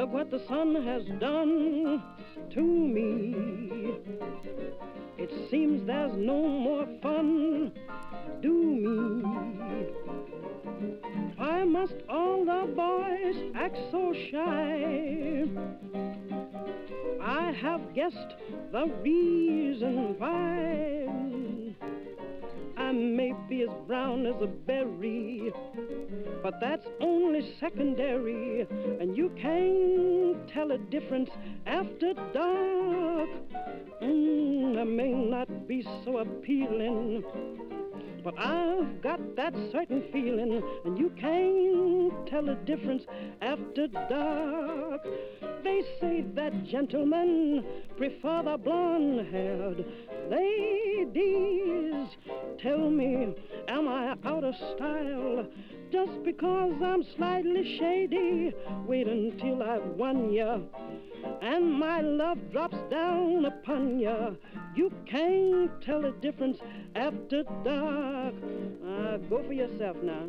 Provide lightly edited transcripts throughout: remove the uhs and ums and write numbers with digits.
what the sun has done to me. It seems there's no more fun, do me. Why must all the boys act so shy? I have guessed the reason why. I may be as brown as a berry, but that's only secondary, and you can't tell a difference after dark. I may not be so appealing, but I've got that certain feeling, and you can't tell a difference after dark. They say that gentlemen prefer the blonde-haired ladies. Tell me, am I out of style just because I'm slightly shady? Wait until I've won ya and my love drops down upon ya. You can't tell the difference after dark. Go for yourself now.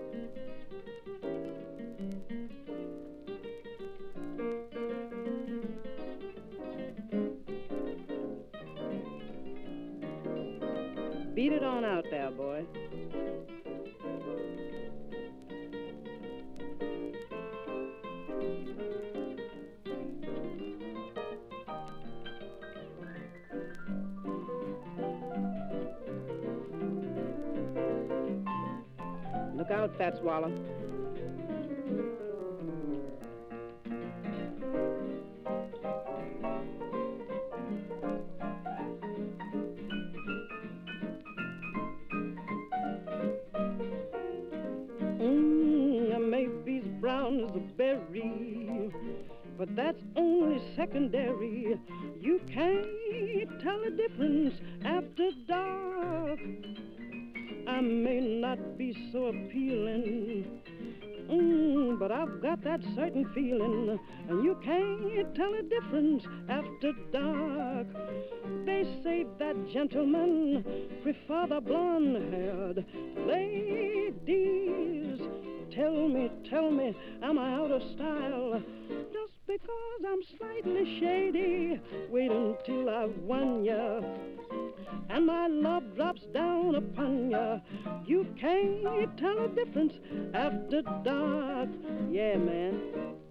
Beat it on out there, boy. Look out, Fat Swallow. I may be as brown as a berry, but that's only secondary. You can't tell the difference after dark. I may not be so appealing, but I've got that certain feeling, and you can't tell a difference after dark. They say that gentlemen prefer the blonde-haired ladies. Tell me, am I out of style just because I'm slightly shady? Wait until I've won ya and my love drops down upon ya. You can't tell a difference after dark. Yeah, man.